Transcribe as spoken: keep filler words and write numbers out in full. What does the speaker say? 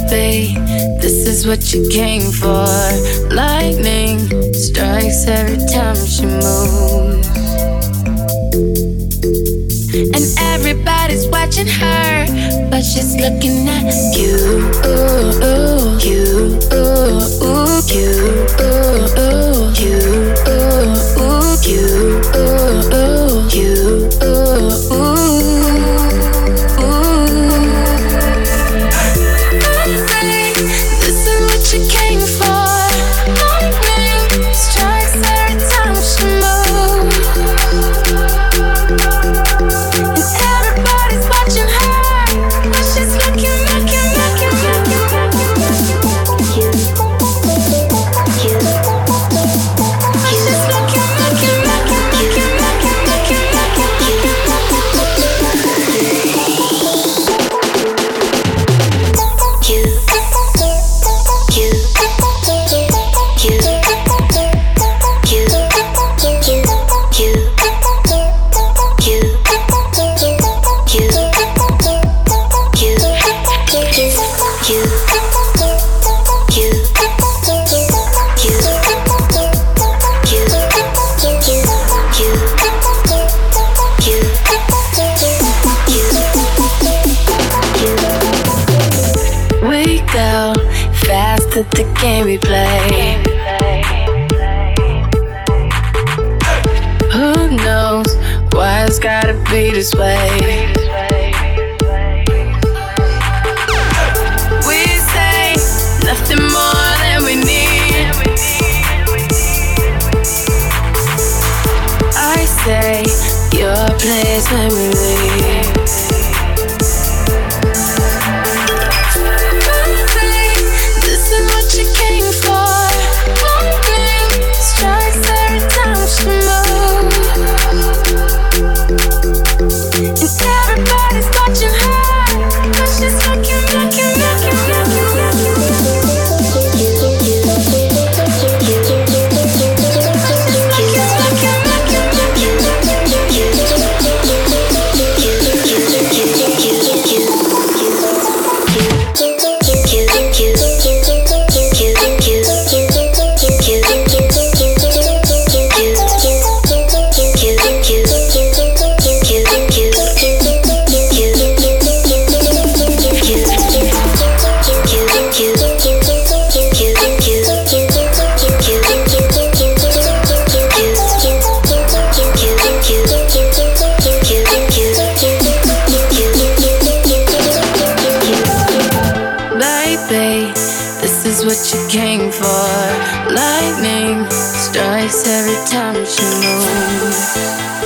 Baby, this is what you came for. Lightning strikes every time she moves, and everybody's watching her, but she's looking at you. Ooh, ooh, you, ooh, ooh, you, ooh, ooh, you, ooh, ooh, you, ooh, ooh, you, ooh, ooh. That the game we play. Who knows why it's gotta be this way? We say nothing more than we need. I say your place when we leave. This is what you came for. Lightning strikes every time she moves.